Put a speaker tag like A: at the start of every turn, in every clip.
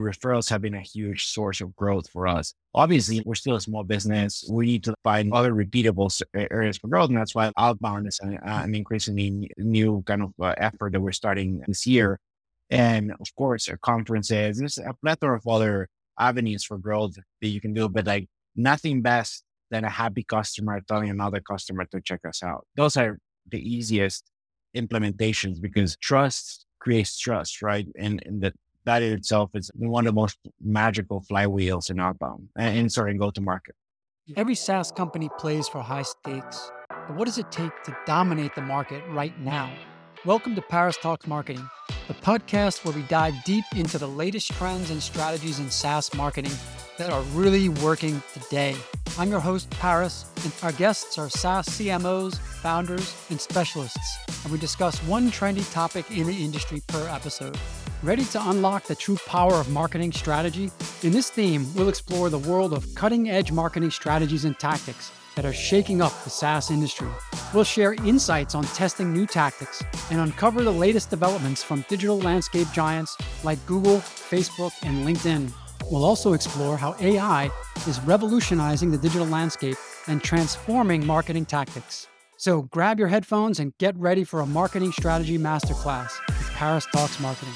A: referrals have been a huge source of growth for us. Obviously, we're still a small business. We need to find other repeatable areas for growth. And that's why outbound is an increasingly new kind of effort that we're starting this year. And of course, our conferences, there's a plethora of other avenues for growth that you can do, but like nothing best than a happy customer telling another customer to check us out. Those are the easiest implementations because trust creates trust, right? And that in itself is one of the most magical flywheels in outbound and sorry, in go to market.
B: Every SaaS company plays for high stakes, but what does it take to dominate the market right now? Welcome to Paris Talks Marketing, the podcast where we dive deep into the latest trends and strategies in SaaS marketing that are really working today. I'm your host, Paris, and our guests are SaaS CMOs, founders, and specialists, and we discuss one trendy topic in the industry per episode. Ready to unlock the true power of marketing strategy? In this theme, we'll explore the world of cutting-edge marketing strategies and tactics that are shaking up the SaaS industry. We'll share insights on testing new tactics and uncover the latest developments from digital landscape giants like Google, Facebook, and LinkedIn. We'll also explore how AI is revolutionizing the digital landscape and transforming marketing tactics. So grab your headphones and get ready for a marketing strategy masterclass with Paris Talks Marketing.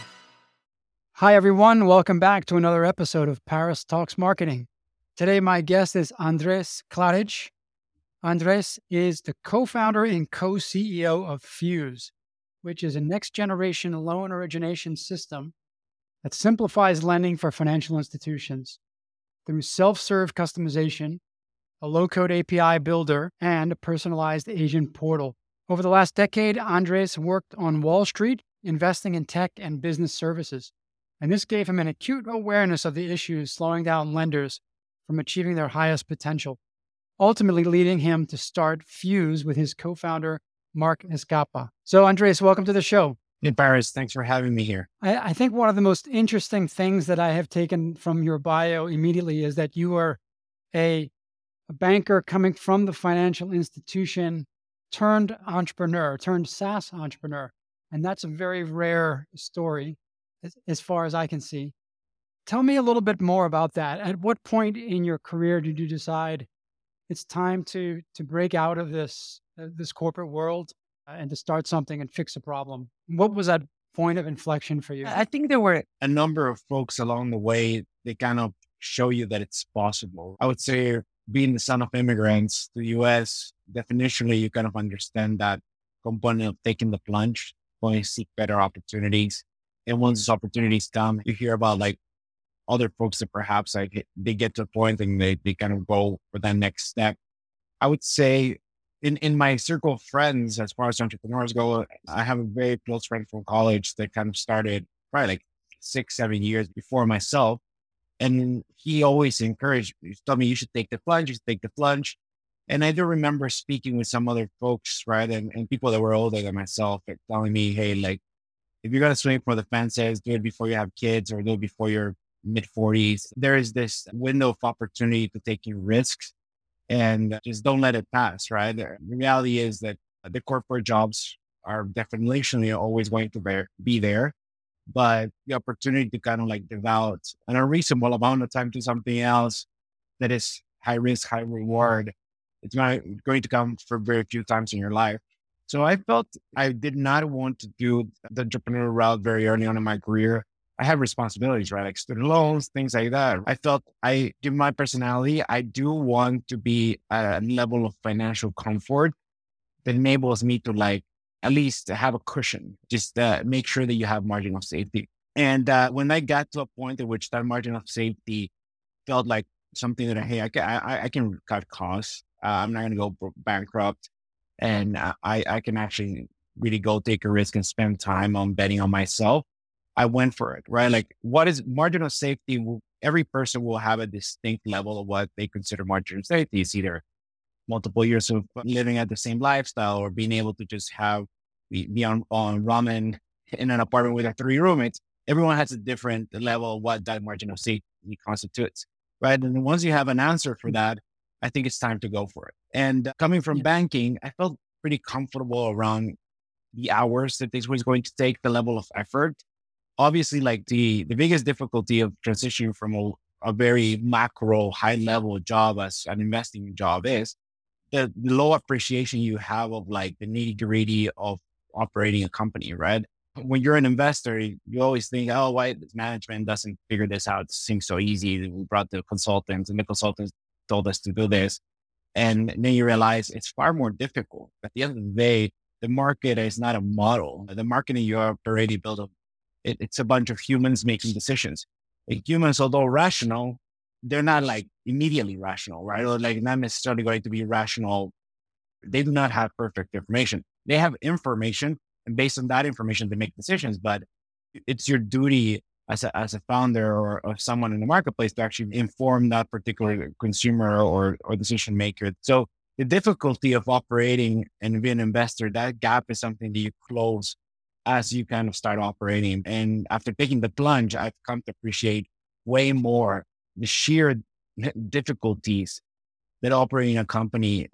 B: Hi, everyone. Welcome back to another episode of Paris Talks Marketing. Today, my guest is Andres Klaric. Andres is the co-founder and co-CEO of Fuse, which is a next-generation loan origination system that simplifies lending for financial institutions through self-serve customization, a low-code API builder, and a personalized agent portal. Over the last decade, Andres worked on Wall Street, investing in tech and business services. And this gave him an acute awareness of the issues slowing down lenders from achieving their highest potential, ultimately leading him to start Fuse with his co-founder, Mark Escapa. So, Andres, welcome to the show.
A: Hey, Paris, thanks for having me here.
B: I think one of the most interesting things that I have taken from your bio immediately is that you are a banker coming from the financial institution turned entrepreneur, turned SaaS entrepreneur. And that's a very rare story as far as I can see. Tell me a little bit more about that. At what point in your career did you decide it's time to break out of this corporate world and to start something and fix a problem? What was that point of inflection for you?
A: I think there were a number of folks along the way that kind of show you that it's possible. I would say being the son of immigrants to the US, definitionally, you kind of understand that component of taking the plunge, going to seek better opportunities. And once those opportunities come, you hear about like other folks that perhaps like they get to a point and they kind of go for that next step. I would say in my circle of friends, as far as entrepreneurs go, I have a very close friend from college that kind of started probably like 6-7 years before myself. And he always encouraged me, told me, you should take the plunge, you should take the plunge. And I do remember speaking with some other folks, right? And people that were older than myself, like telling me, hey, like, if you're going to swing for the fences, do it before you have kids or do it before you're mid-40s. There is this window of opportunity to taking risks and just don't let it pass, right? The reality is that the corporate jobs are definitionally always going to be there, but the opportunity to kind of like devote an unreasonable amount of time to something else that is high risk, high reward, it's going to come for very few times in your life. So I felt I did not want to do the entrepreneurial route very early on in my career. I had responsibilities, right? Like student loans, things like that. I felt given my personality, I do want to be at a level of financial comfort that enables me to like at least have a cushion, just make sure that you have margin of safety. And when I got to a point at which that margin of safety felt like something that, hey, I can cut costs. I'm not going to go bankrupt. And I can actually really go take a risk and spend time on betting on myself. I went for it, right? Like what is margin of safety? Every person will have a distinct level of what they consider margin of safety. It's either multiple years of living at the same lifestyle or being able to just be on ramen in an apartment with 3 roommates. Everyone has a different level of what that margin of safety constitutes, right? And once you have an answer for that, I think it's time to go for it. And coming from banking, I felt pretty comfortable around the hours that this was going to take, the level of effort. Obviously, like the biggest difficulty of transitioning from a very macro high level job as an investing job is the low appreciation you have of like the nitty gritty of operating a company, right? When you're an investor, you always think, oh, why this management doesn't figure this out? It seems so easy. We brought the consultants and the consultants told us to do this. And then you realize it's far more difficult. At the end of the day, the market is not a model. The market you have already built up, it's a bunch of humans making decisions. Like humans, although rational, they're not like immediately rational, right? Or like not necessarily going to be rational. They do not have perfect information. They have information, and based on that information, they make decisions. But it's your duty as a founder or someone in the marketplace to actually inform that particular consumer or decision maker. So the difficulty of operating and being an investor, that gap is something that you close as you kind of start operating. And after taking the plunge, I've come to appreciate way more the sheer difficulties that operating a company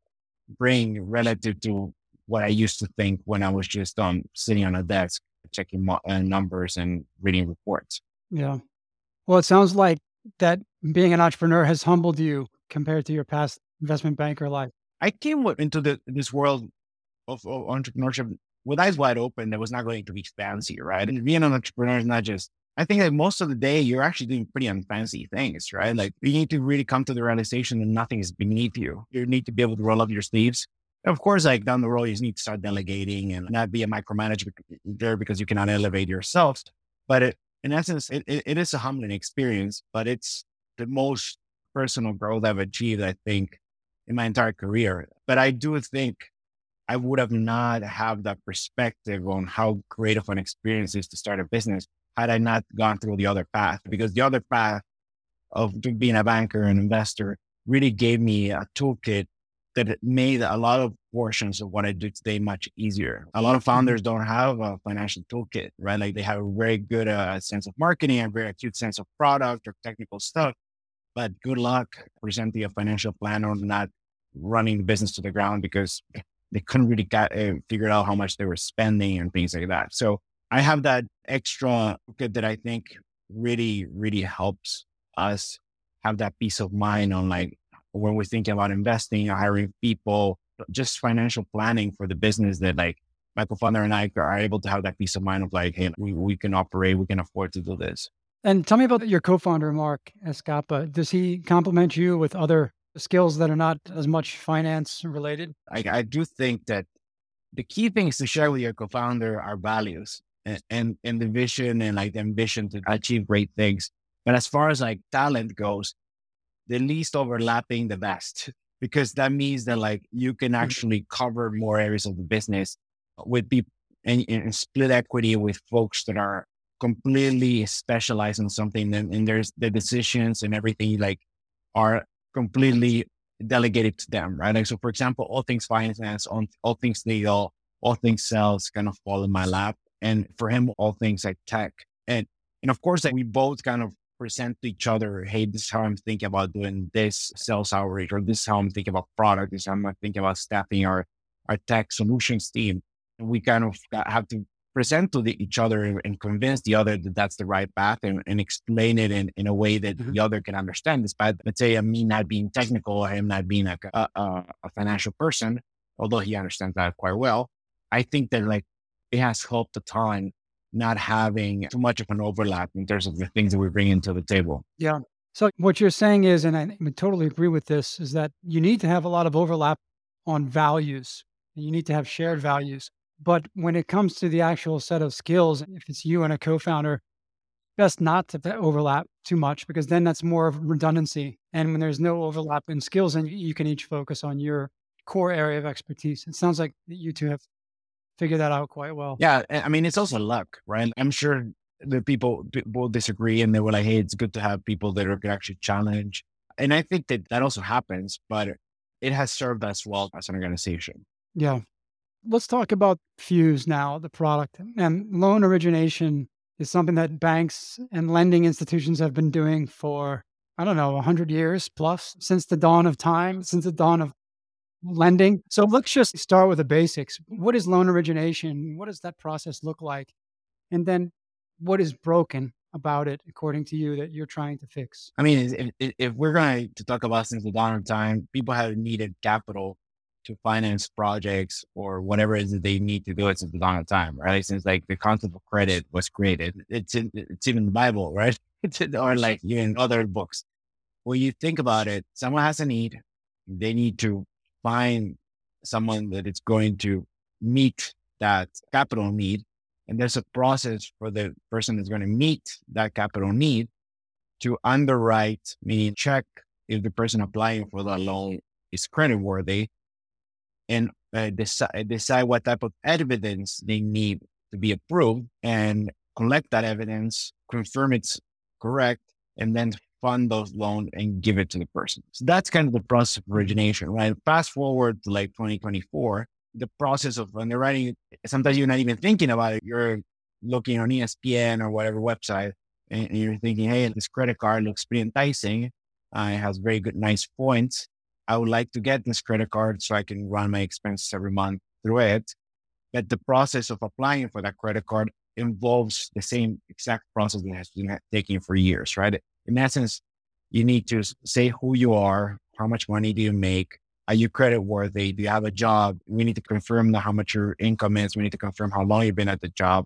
A: bring relative to what I used to think when I was just sitting on a desk checking numbers and reading reports.
B: Yeah. Well, it sounds like that being an entrepreneur has humbled you compared to your past investment banker life.
A: I came into this world of entrepreneurship with eyes wide open. That was not going to be fancy, right? And being an entrepreneur is not just, I think that most of the day you're actually doing pretty unfancy things, right? Like you need to really come to the realization that nothing is beneath you. You need to be able to roll up your sleeves. Of course, like down the road, you need to start delegating and not be a micromanager there because you cannot elevate yourself. But in essence, it is a humbling experience, but it's the most personal growth I've achieved, I think, in my entire career. But I do think I would have not have that perspective on how great of an experience is to start a business had I not gone through the other path, because the other path of being a banker and investor really gave me a toolkit that it made a lot of portions of what I do today much easier. A lot of founders don't have a financial toolkit, right? Like they have a very good sense of marketing and very acute sense of product or technical stuff, but good luck presenting a financial plan or not running the business to the ground because they couldn't really figure out how much they were spending and things like that. So I have that extra toolkit that I think really, really helps us have that peace of mind on like when we're thinking about investing, hiring people, just financial planning for the business that like my co-founder and I are able to have that peace of mind of like, hey, we can operate, we can afford to do this.
B: And tell me about your co-founder, Mark Escapa. Does he complement you with other skills that are not as much finance related?
A: I do think that the key thing is to share with your co-founder our values and the vision and like the ambition to achieve great things. But as far as like talent goes, the least overlapping, the best, because that means that like you can actually cover more areas of the business with people and split equity with folks that are completely specialized in something. And there's the decisions and everything like are completely delegated to them, right? Like, so for example, all things finance, all things legal, all things sales kind of fall in my lap. And for him, all things like tech. And of course, like we both kind of present to each other, hey, this is how I'm thinking about doing this sales outreach, or this is how I'm thinking about product, this is how I'm thinking about staffing our tech solutions team. And we kind of have to present to each other and convince the other that that's the right path and explain it in a way that the other can understand, despite, let's say, me not being technical or him not being like a financial person, although he understands that quite well. I think that like it has helped a ton not having too much of an overlap in terms of the things that we bring into the table.
B: Yeah. So what you're saying is, and I would totally agree with this, is that you need to have a lot of overlap on values. You need to have shared values. But when it comes to the actual set of skills, if it's you and a co-founder, best not to overlap too much because then that's more of redundancy. And when there's no overlap in skills, then you can each focus on your core area of expertise. It sounds like you two have figured that out quite well.
A: Yeah. I mean, it's also luck, right? I'm sure the people will disagree and they were like, hey, it's good to have people that can actually challenge. And I think that also happens, but it has served us well as an organization.
B: Yeah. Let's talk about Fuse now, the product. And loan origination is something that banks and lending institutions have been doing for, 100 years plus, since the dawn of time, since the dawn of lending. So let's just start with the basics. What is loan origination? What does that process look like? And then what is broken about it, according to you, that you're trying to fix?
A: I mean, if we're going to talk about since the dawn of time, people have needed capital to finance projects or whatever it is that they need to do it since the dawn of time, right? Since like the concept of credit was created, it's even the Bible, right? Or like in other books. When you think about it, someone has a need, they need to find someone that is going to meet that capital need. And there's a process for the person that's going to meet that capital need to underwrite, meaning check if the person applying for the loan is creditworthy and decide what type of evidence they need to be approved and collect that evidence, confirm it's correct, and then fund those loans and give it to the person. So that's kind of the process of origination, right? Fast forward to like 2024, the process of underwriting, sometimes you're not even thinking about it. You're looking on ESPN or whatever website, and you're thinking, hey, this credit card looks pretty enticing. It has very good, nice points. I would like to get this credit card so I can run my expenses every month through it. But the process of applying for that credit card involves the same exact process that has been taking for years, right? In essence, you need to say who you are, how much money do you make, are you credit worthy, do you have a job? We need to confirm how much your income is. We need to confirm how long you've been at the job.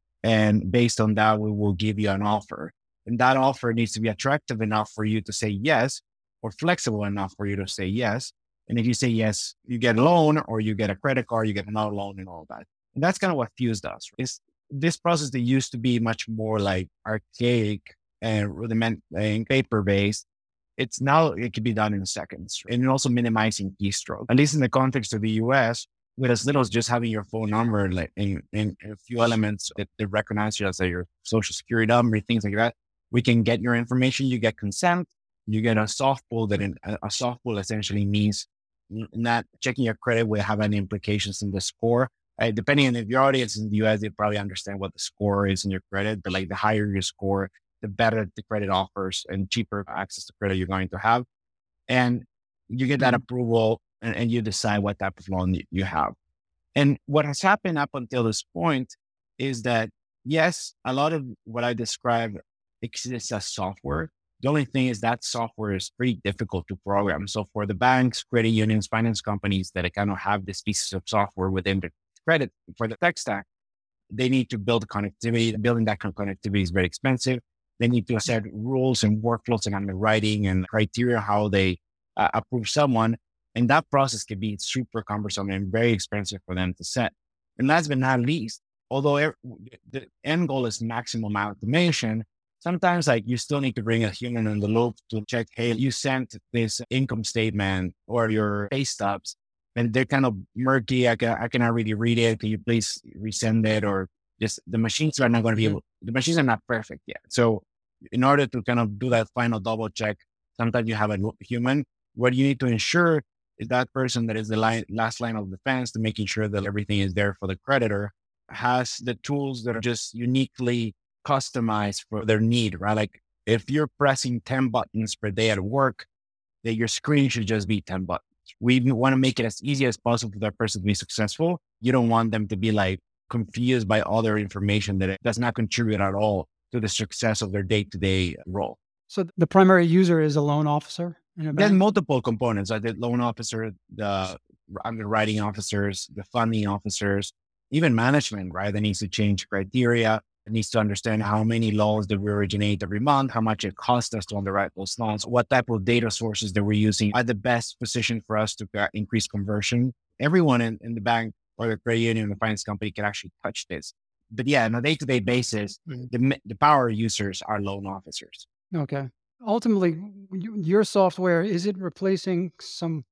A: And based on that, we will give you an offer. And that offer needs to be attractive enough for you to say yes, or flexible enough for you to say yes. And if you say yes, you get a loan or you get a credit card, you get another loan and all that. And that's kind of what Fuse does. Is this process that used to be much more like archaic and rudimentary paper-based. It's now, it can be done in seconds. And also minimizing keystroke, at least in the context of the US, with as little as just having your phone number, like in a few elements that they recognize you as your social security number, things like that. We can get your information. You get consent. You get a soft pull. A soft pull essentially means not checking your credit will have any implications in the score. Depending on if your audience is in the US, they probably understand what the score is in your credit. But like the higher your score, the better the credit offers and cheaper access to credit you're going to have. And you get that approval and you decide what type of loan you have. And what has happened up until this point is that, yes, a lot of what I described exists as software. The only thing is that software is pretty difficult to program. So for the banks, credit unions, finance companies that kind of have these pieces of software within the credit for the tech stack, they need to build connectivity. Building that connectivity is very expensive. They need to set rules and workflows and underwriting and criteria how they approve someone. And that process can be super cumbersome and very expensive for them to set. And last but not least, although the end goal is maximum automation, sometimes like you still need to bring a human in the loop to check, hey, you sent this income statement or your pay stubs and they're kind of murky. I cannot really read it. Can you please resend it? Or just the machines are not going to be able, the machines are not perfect yet. So in order to kind of do that final double check, sometimes you have a human. What you need to ensure is that person that is the last line of defense to making sure that everything is there for the creditor has the tools that are just uniquely customized for their need, right? Like if you're pressing 10 buttons per day at work, that your screen should just be 10 buttons. We want to make it as easy as possible for that person to be successful. You don't want them to be like confused by other information that it does not contribute at all to the success of their day-to-day role.
B: So the primary user is a loan officer in a bank?
A: There's multiple components, like the loan officer, the underwriting officers, the funding officers, even management, right? That needs to change criteria. It needs to understand how many loans that we originate every month, how much it costs us to underwrite those loans, what type of data sources that we're using are the best position for us to increase conversion. Everyone in the bank or the credit union, the finance company can actually touch this. But yeah, on a day-to-day basis, the power users are loan officers.
B: Okay. Ultimately, your software, is it replacing some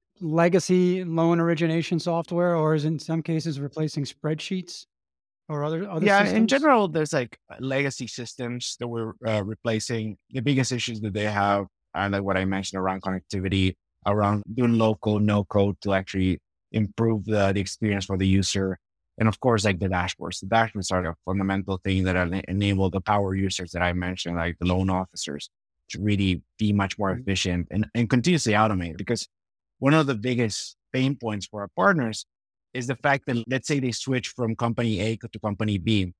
B: legacy loan origination software, or is it in some cases replacing spreadsheets or other
A: Yeah,
B: systems?
A: in general, there's like legacy systems that we're replacing. The biggest issues that they have are like what I mentioned around connectivity, around doing low code, no code to actually improve the experience for the user. And of course, like the dashboards. The dashboards are a fundamental thing that enable the power users that I mentioned, like the loan officers, to really be much more efficient and continuously automate. Because one of the biggest pain points for our partners is the fact that, let's say they switch from company A to company B.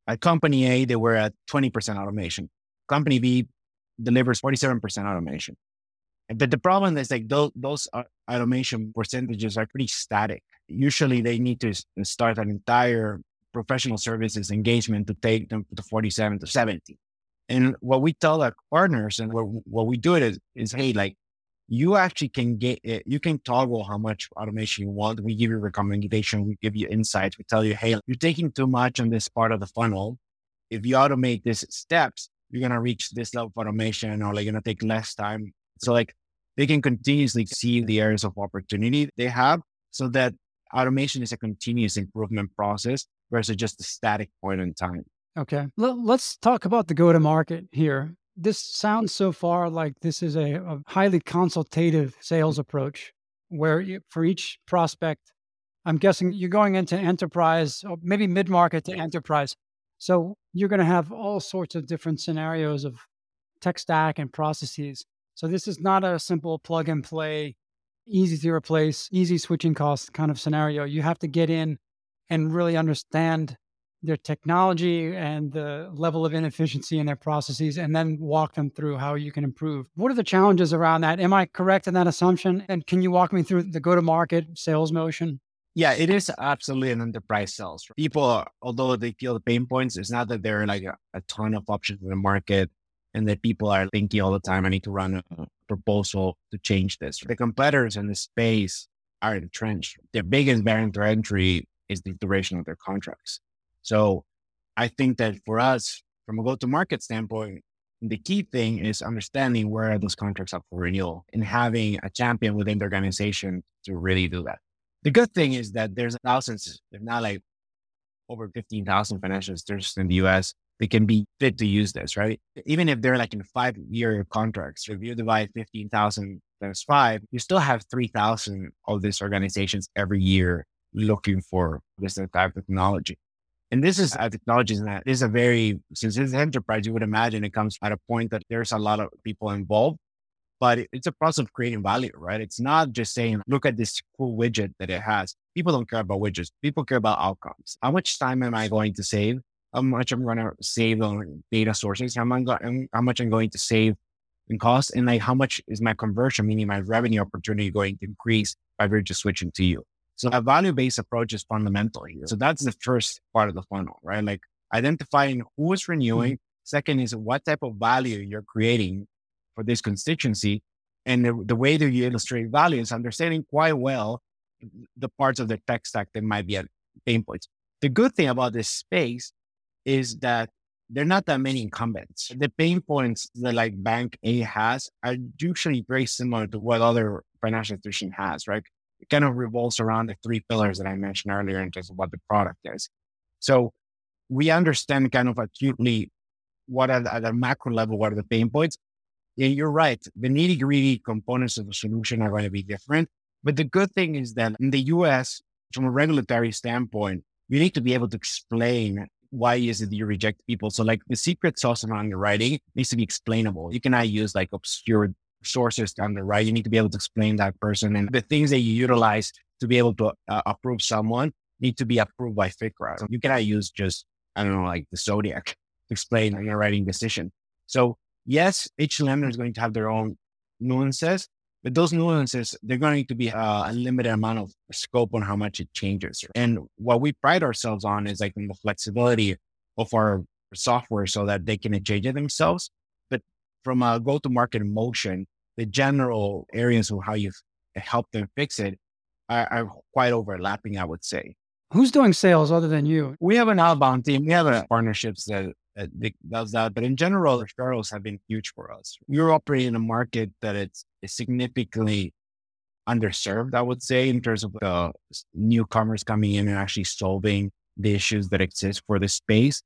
A: At company A, they were at 20% automation. Company B delivers 47% automation. But the problem is like those automation percentages are pretty static. Usually they need to start an entire professional services engagement to take them to 47 to 70. And what we tell our partners and what we do it is, hey, like you actually can get it, you can toggle how much automation you want. We give you recommendation, we give you insights, we tell you, hey, you're taking too much on this part of the funnel. If you automate these steps, you're gonna reach this level of automation or like gonna take less time. So like they can continuously see the areas of opportunity they have so that automation is a continuous improvement process versus just a static point in time.
B: Okay. Let's talk about the go-to-market here. This sounds so far like this is a highly consultative sales approach where for each prospect, I'm guessing you're going into enterprise or maybe mid-market to enterprise. So you're going to have all sorts of different scenarios of tech stack and processes. So this is not a simple plug and play, easy to replace, easy switching costs kind of scenario. You have to get in and really understand their technology and the level of inefficiency in their processes, and then walk them through how you can improve. What are the challenges around that? Am I correct in that assumption? And can you walk me through the go-to-market sales motion?
A: Yeah, it is absolutely an enterprise sales. People, although they feel the pain points, it's not that there are like a ton of options in the market and that people are thinking all the time, I need to run a proposal to change this. The competitors in the space are entrenched. Their biggest barrier to entry is the duration of their contracts. So I think that for us, from a go-to-market standpoint, the key thing is understanding where are those contracts up for renewal and having a champion within the organization to really do that. The good thing is that there's thousands, if not like over 15,000 financial institutions in the US, they can be fit to use this, right? Even if they're like in 5-year contracts, if you divide 15,000 times 5, you still have 3,000 of these organizations every year looking for this type of technology. And this is a technology that is a very, since it's enterprise, you would imagine it comes at a point that there's a lot of people involved, but it's a process of creating value, right? It's not just saying, look at this cool widget that it has. People don't care about widgets. People care about outcomes. How much time am I going to save? How much I'm going to save on data sources? How much I'm going to save in cost? And like, how much is my conversion, meaning my revenue opportunity going to increase by virtue of switching to you? So a value-based approach is fundamental here. So that's the first part of the funnel, right? Like identifying who is renewing. Second is what type of value you're creating for this constituency. And the way that you illustrate value is understanding quite well the parts of the tech stack that might be at pain points. The good thing about this space is that there are not that many incumbents. The pain points that like Bank A has are usually very similar to what other financial institution has, right? It kind of revolves around the 3 pillars that I mentioned earlier in terms of what the product is. So we understand kind of acutely what are at a macro level, what are the pain points. Yeah, you're right. The nitty gritty components of the solution are going to be different. But the good thing is that in the US, from a regulatory standpoint, you need to be able to explain why is it you reject people. So like the secret sauce of underwriting needs to be explainable. You cannot use like obscure sources to underwrite. You need to be able to explain that person. And the things that you utilize to be able to approve someone need to be approved by FICRA. So you cannot use just, I don't know, like the Zodiac to explain an underwriting decision. So yes, each lender is going to have their own nuances, but those nuances, they're going to be a limited amount of scope on how much it changes. And what we pride ourselves on is like in the flexibility of our software so that they can change it themselves. But from a go-to-market motion, the general areas of how you help them fix it are quite overlapping, I would say.
B: Who's doing sales other than you?
A: We have an outbound team. We have partnerships that does that. But in general, referrals have been huge for us. We're operating in a market that is significantly underserved, I would say, in terms of newcomers coming in and actually solving the issues that exist for the space.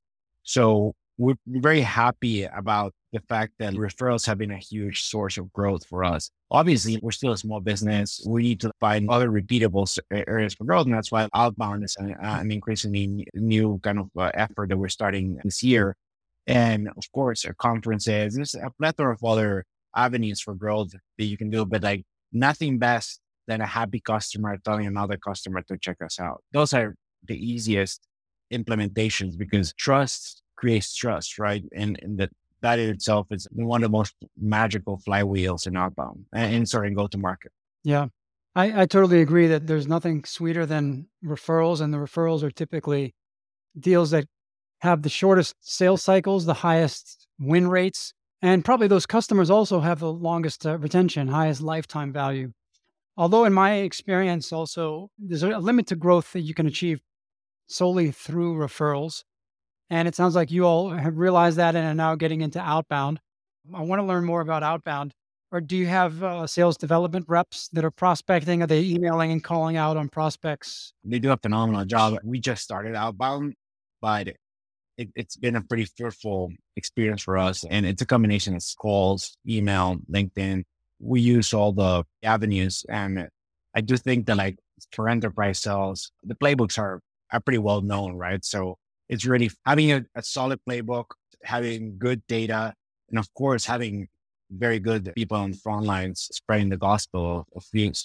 A: So we're very happy about the fact that referrals have been a huge source of growth for us. Obviously, we're still a small business. We need to find other repeatable areas for growth. And that's why outbound is an increasingly new kind of effort that we're starting this year. And of course, our conferences, there's a plethora of other avenues for growth that you can do, but like nothing best than a happy customer telling another customer to check us out. Those are the easiest implementations because trust creates trust, right? And that in itself is one of the most magical flywheels in outbound and sorry, in go to market.
B: Yeah. I totally agree that there's nothing sweeter than referrals, and the referrals are typically deals that have the shortest sales cycles, the highest win rates, and probably those customers also have the longest retention, highest lifetime value. Although in my experience also, there's a limit to growth that you can achieve solely through referrals. And it sounds like you all have realized that and are now getting into outbound. I want to learn more about outbound. Or do you have sales development reps that are prospecting? Are they emailing and calling out on prospects?
A: They do a phenomenal job. We just started outbound, but it's been a pretty fruitful experience for us. And it's a combination of calls, email, LinkedIn. We use all the avenues. And I do think that like for enterprise sales, the playbooks are pretty well known, right? So it's really having a solid playbook, having good data, and of course, having very good people on the front lines spreading the gospel of things.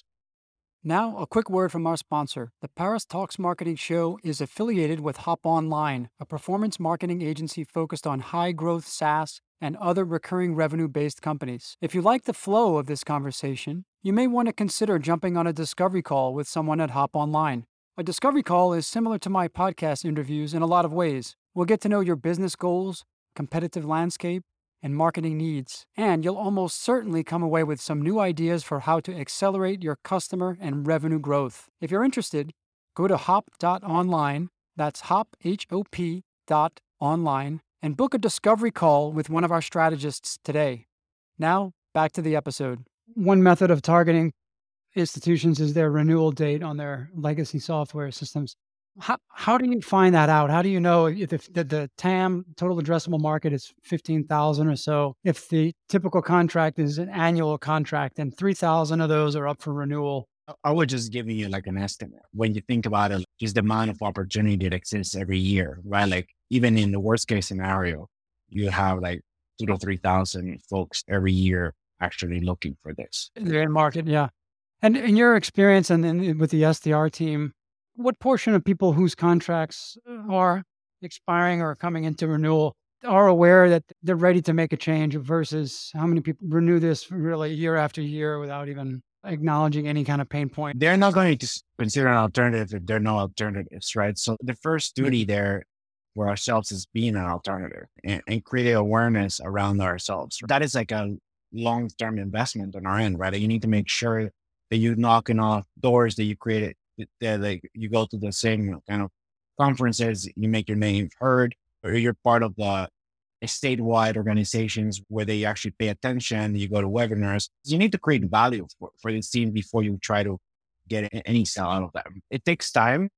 B: Now, a quick word from our sponsor. The Paris Talks Marketing Show is affiliated with Hop Online, a performance marketing agency focused on high growth SaaS and other recurring revenue based companies. If you like the flow of this conversation, you may want to consider jumping on a discovery call with someone at Hop Online. A discovery call is similar to my podcast interviews in a lot of ways. We'll get to know your business goals, competitive landscape, and marketing needs. And you'll almost certainly come away with some new ideas for how to accelerate your customer and revenue growth. If you're interested, go to hop.online, that's hop, H-O-P .online, and book a discovery call with one of our strategists today. Now, back to the episode. One method of targeting institutions is their renewal date on their legacy software systems. How do you find that out? How do you know if the TAM, total addressable market, is 15,000 or so? If the typical contract is an annual contract and 3,000 of those are up for renewal?
A: I would just give you like an estimate. When you think about it, just the amount of opportunity that exists every year, right? Like even in the worst case scenario, you have like 2,000 to 3,000 folks every year actually looking for this.
B: They're in market, yeah. And in your experience and with the SDR team, what portion of people whose contracts are expiring or coming into renewal are aware that they're ready to make a change versus how many people renew this really year after year without even acknowledging any kind of pain point?
A: They're not going to consider an alternative if there are no alternatives, right? So the first duty there for ourselves is being an alternative and create awareness around ourselves. That is like a long-term investment on our end, right? You need to make sure that you're knocking off doors that you created, that like you go to the same kind of conferences, you make your name heard, or you're part of the statewide organizations where they actually pay attention. You go to webinars. You need to create value for this team before you try to get any sell out of them. It takes time,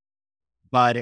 A: but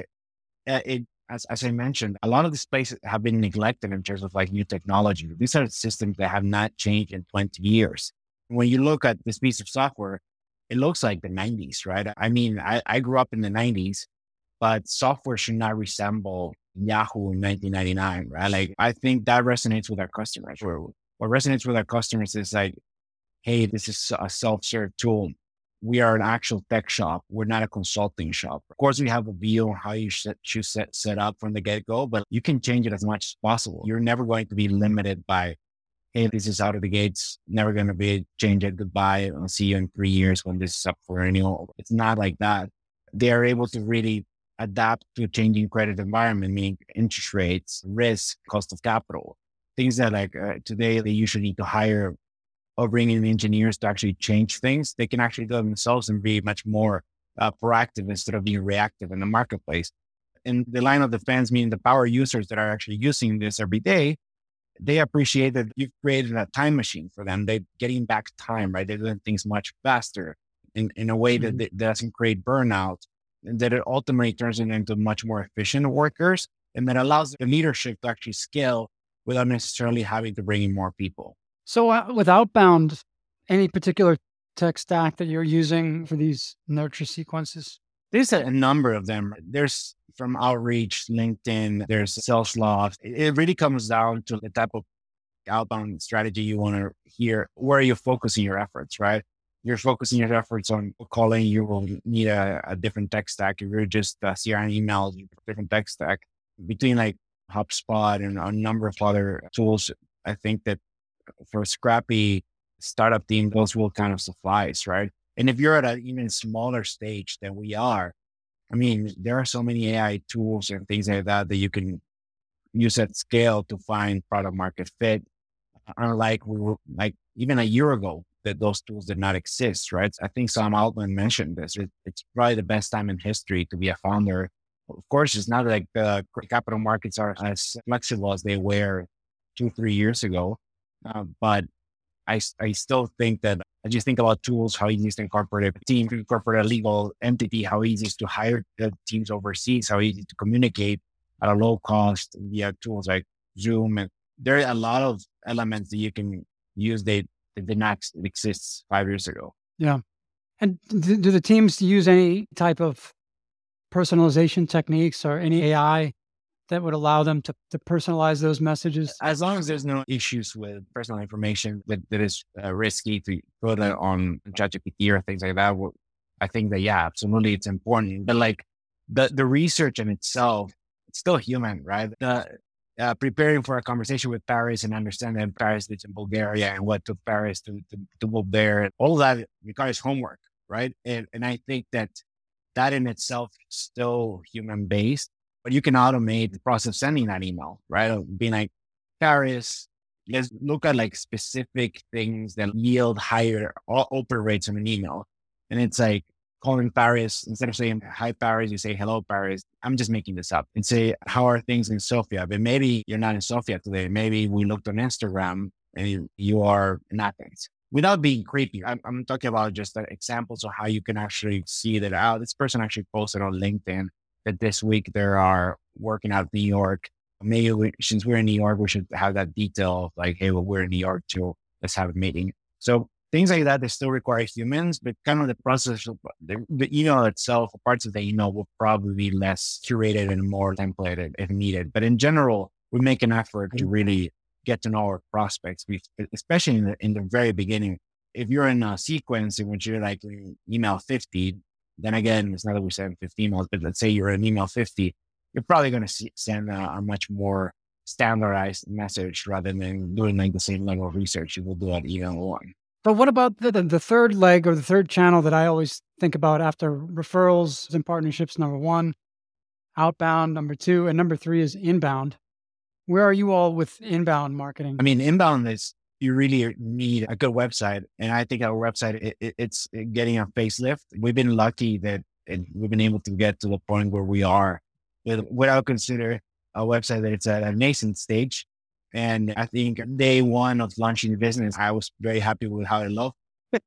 A: as I mentioned, a lot of these places have been neglected in terms of like new technology. These are systems that have not changed in 20 years. When you look at this piece of software, it looks like the 90s, right? I mean, I grew up in the 90s, but software should not resemble Yahoo in 1999, right? Like, I think that resonates with our customers. What resonates with our customers is like, hey, this is a self-serve tool. We are an actual tech shop. We're not a consulting shop. Of course, we have a view on how you should set up from the get-go, but you can change it as much as possible. You're never going to be limited by, hey, this is out of the gates, never going to be change it, goodbye. I'll see you in 3 years when this is up for renewal. It's not like that. They are able to really adapt to a changing credit environment, meaning interest rates, risk, cost of capital, things that like today they usually need to hire or bring in engineers to actually change things. They can actually do it themselves and be much more proactive instead of being reactive in the marketplace. And the line of defense, meaning the power users that are actually using this every day, they appreciate that you've created a time machine for them. They're getting back time, right? They're doing things much faster in a way that doesn't create burnout, and that it ultimately turns them into much more efficient workers, and that allows the leadership to actually scale without necessarily having to bring in more people.
B: So with Outbound, any particular tech stack that you're using for these nurture sequences?
A: There's a number of them. There's from Outreach, LinkedIn, there's Salesloft. It really comes down to the type of outbound strategy you want to hear. Where are you focusing your efforts, right? you're focusing your efforts on calling, you will need a different tech stack. If you're just CRM emails, different tech stack. Between like HubSpot and a number of other tools, I think that for a scrappy startup team, those will kind of suffice, right? And if you're at an even smaller stage than we are, I mean, there are so many AI tools and things like that that you can use at scale to find product market fit. Unlike we were like even a year ago that those tools did not exist, right? I think Sam Altman mentioned this. It's probably the best time in history to be a founder. Of course, it's not like the capital markets are as flexible as they were 2, 3 years ago. But I still think that as you think about tools, how easy it is to incorporate a team, to incorporate a legal entity, how easy it is to hire the teams overseas, how easy to communicate at a low cost via tools like Zoom. And there are a lot of elements that you can use that did not exist 5 years ago.
B: Yeah. And do the teams use any type of personalization techniques or any AI that would allow them to personalize those messages?
A: As long as there's no issues with personal information that is risky to put it on ChatGPT or things like that, I think that, yeah, absolutely, it's important. But like the research in itself, it's still human, right? Preparing for a conversation with Paris and understanding that Paris lives in Bulgaria and what took Paris to move there, all that requires homework, right? And I think that in itself is still human based. But you can automate the process of sending that email, right? Being like, Paris, let's look at like specific things that yield higher open rates on an email. And it's like calling Paris, instead of saying, hi, Paris, you say, hello, Paris. I'm just making this up and say, how are things in Sofia? But maybe you're not in Sofia today. Maybe we looked on Instagram and you are in Athens. Without being creepy, I'm talking about just examples of how you can actually see that, this person actually posted on LinkedIn that this week they are working out of New York. Maybe since we're in New York, we should have that detail of like, hey, well, we're in New York too. Let's have a meeting. So things like that, they still require humans, but kind of the process of the email itself, parts of the email will probably be less curated and more templated if needed. But in general, we make an effort to really get to know our prospects, especially in the very beginning. If you're in a sequence in which you're like email 50, then again, it's not that we send 50 emails, but let's say you're in email 50, you're probably going to send a much more standardized message rather than doing like the same level of research you will do at email 1.
B: But what about the third leg or the third channel that I always think about after referrals and partnerships? Number 1, outbound. Number 2, and number 3 is inbound. Where are you all with inbound marketing?
A: I mean, inbound is, you really need a good website. And I think our website, it's getting a facelift. We've been lucky that we've been able to get to the point where we are with what I would consider a website that it's at a nascent stage. And I think day one of launching the business, I was very happy with how it looked.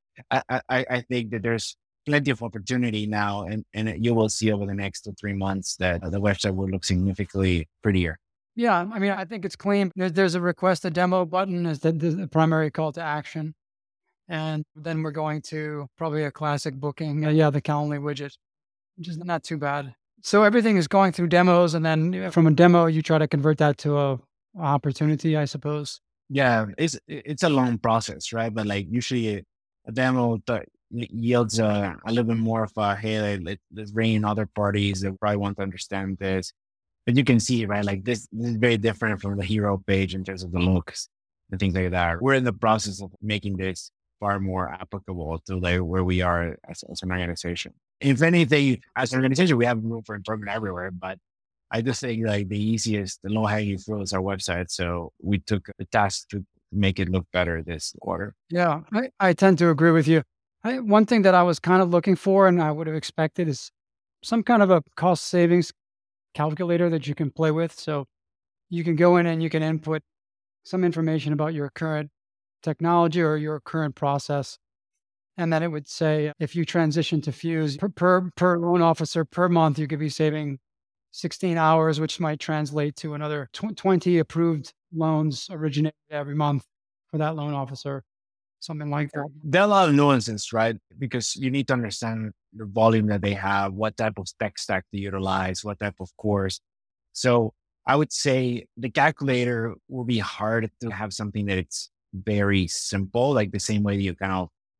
A: I think that there's plenty of opportunity now, and you will see over the next 2 3 months that the website will look significantly prettier.
B: Yeah, I mean, I think it's clean. There's a request a demo button as the primary call to action. And then we're going to probably a classic booking. The Calendly widget, which is not too bad. So everything is going through demos. And then from a demo, you try to convert that to a opportunity, I suppose.
A: Yeah, it's a long process, right? But like usually a demo yields a little bit more of a, hey, let's bring in other parties that probably want to understand this. But you can see, right, like this is very different from the hero page in terms of the looks and things like that. We're in the process of making this far more applicable to like where we are as an organization. If anything, as an organization, we have room for improvement everywhere, but I just think like the easiest, the low hanging fruit is our website. So we took the task to make it look better this quarter.
B: Yeah, I tend to agree with you. One thing that I was kind of looking for and I would have expected is some kind of a cost savings calculator that you can play with. So you can go in and you can input some information about your current technology or your current process. And then it would say, if you transition to Fuse per loan officer per month, you could be saving 16 hours, which might translate to another 20 approved loans originated every month for that loan officer, something like that.
A: There are a lot of nuances, right? Because you need to understand the volume that they have, what type of tech stack to utilize, what type of course. So I would say the calculator will be hard to have something that it's very simple, like the same way you kind of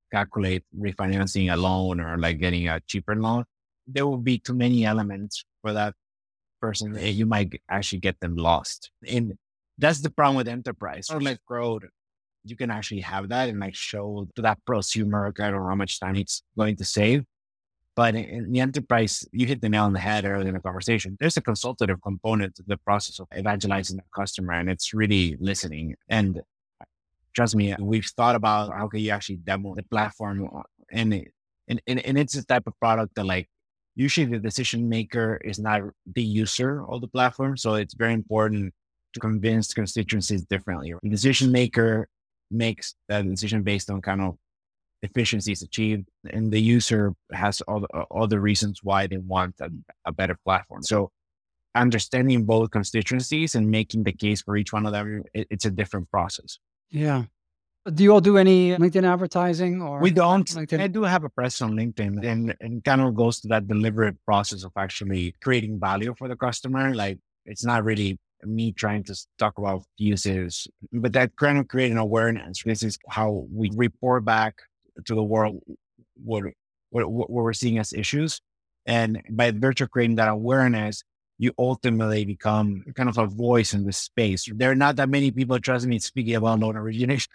A: calculate refinancing a loan or like getting a cheaper loan, there will be too many elements for that person. You might actually get them lost. And that's the problem with enterprise. Or like growth, you can actually have that and like show to that prosumer kind of how much time it's going to save. But in the enterprise, you hit the nail on the head earlier in the conversation. There's a consultative component to the process of evangelizing the customer, and it's really listening. And trust me, we've thought about how can you actually demo the platform, and it's the type of product that like usually the decision maker is not the user of the platform, so it's very important to convince constituencies differently. The decision maker makes that decision based on kind of efficiencies achieved, and the user has all the reasons why they want a better platform. So understanding both constituencies and making the case for each one of them, it's a different process.
B: Yeah. Do you all do any LinkedIn advertising or?
A: We don't.
B: LinkedIn?
A: I do have a presence on LinkedIn, and kind of goes to that deliberate process of actually creating value for the customer. Like it's not really me trying to talk about uses, but that kind of creating awareness. This is how we report back to the world what we're seeing as issues. And by virtue of creating that awareness, you ultimately become kind of a voice in the space. There are not that many people, trust me, speaking about loan origination.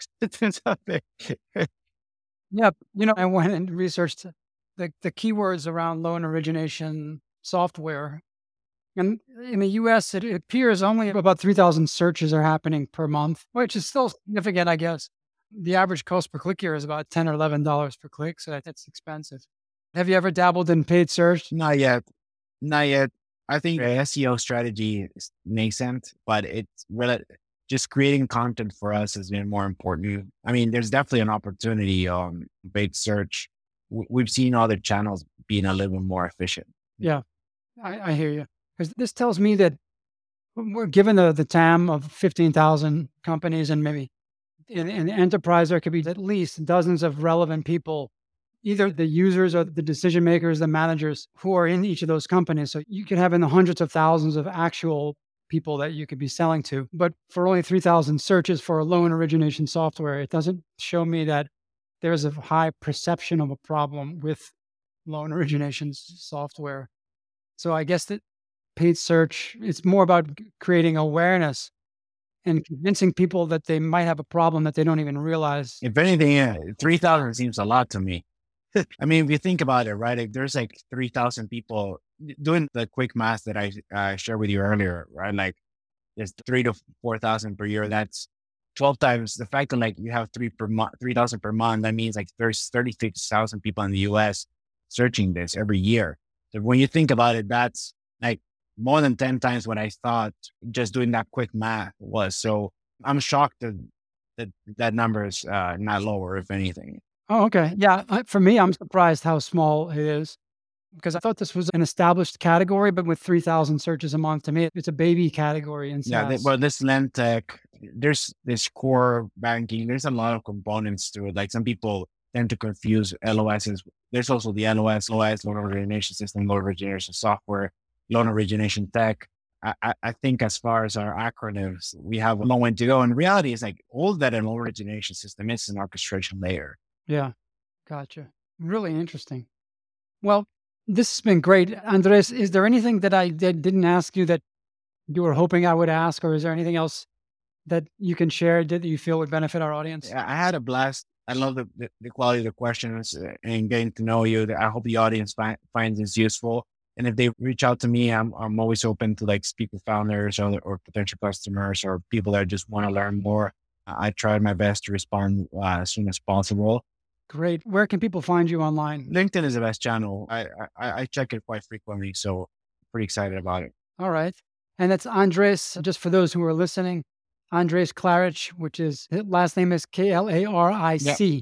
B: Yeah. I went and researched the keywords around loan origination software. And in the US, it appears only about 3,000 searches are happening per month, which is still significant, I guess. The average cost per click here is about $10 or $11 per click. So that's expensive. Have you ever dabbled in paid search?
A: Not yet. I think the SEO strategy is nascent, but it's really just creating content for us has been more important. I mean, there's definitely an opportunity on paid search. We've seen other channels being a little bit more efficient.
B: Yeah, I hear you. Because this tells me that we're given the TAM of 15,000 companies, and maybe in enterprise, there could be at least dozens of relevant people, either the users or the decision makers, the managers who are in each of those companies. So you could have in the hundreds of thousands of actual people that you could be selling to. But for only 3,000 searches for a loan origination software, it doesn't show me that there's a high perception of a problem with loan origination software. So I guess that paid search, it's more about creating awareness and convincing people that they might have a problem that they don't even realize.
A: If anything, 3,000 seems a lot to me. I mean, if you think about it, right? Like there's like 3,000 people doing the quick math that I shared with you earlier, right? Like there's 3,000 to 4,000 per year. That's 12 times the fact that like you have 3,000 per month. That means like there's 36,000 people in the US searching this every year. So when you think about it, that's like more than 10 times what I thought just doing that quick math was. So I'm shocked that number is not lower, if anything.
B: Oh, okay. Yeah. For me, I'm surprised how small it is because I thought this was an established category, but with 3,000 searches a month, to me, it's a baby category in SaaS.
A: Yeah. Well, this LendTech, there's this core banking. There's a lot of components to it. Like some people tend to confuse LOSs. There's also the LOS, loan origination system, loan origination software, loan origination tech. I think as far as our acronyms, we have a long way to go. And reality is like all that an loan origination system is an orchestration layer.
B: Yeah. Gotcha. Really interesting. Well, this has been great. Andres, is there anything that I didn't ask you that you were hoping I would ask, or is there anything else that you can share that you feel would benefit our audience?
A: I had a blast. I love the quality of the questions and getting to know you. I hope the audience finds this useful. And if they reach out to me, I'm always open to like speak with founders or potential customers or people that just want to learn more. I tried my best to respond as soon as possible.
B: Great. Where can people find you online?
A: LinkedIn is the best channel. I check it quite frequently, so pretty excited about it.
B: All right. And that's Andres, just for those who are listening, Andres Klaric, which is, his last name is Klaric.
A: Yeah.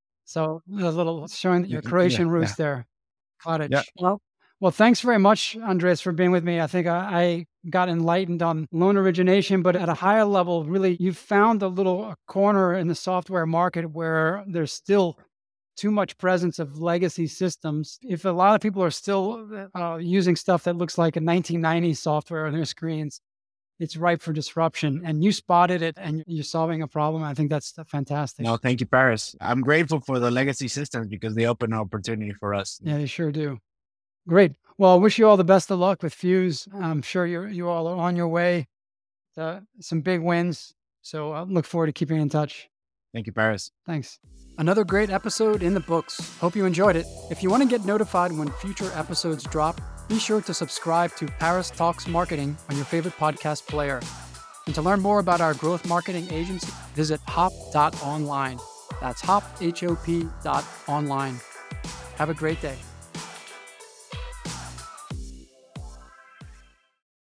B: So a little showing your Croatian roots there. Klaric. Yeah. Well, thanks very much, Andres, for being with me. I think I got enlightened on loan origination, but at a higher level, really, you've found a little corner in the software market where there's still too much presence of legacy systems. If a lot of people are still using stuff that looks like a 1990s software on their screens, it's ripe for disruption. And you spotted it and you're solving a problem. I think that's fantastic.
A: No, thank you, Paris. I'm grateful for the legacy systems because they open an opportunity for us.
B: Yeah, they sure do. Great. Well, I wish you all the best of luck with Fuse. I'm sure you all are on your way to some big wins. So I look forward to keeping in touch.
A: Thank you, Paris.
B: Thanks. Another great episode in the books. Hope you enjoyed it. If you want to get notified when future episodes drop, be sure to subscribe to Paris Talks Marketing on your favorite podcast player. And to learn more about our growth marketing agency, visit hop.online. That's hop, H-O-P.online. Have a great day.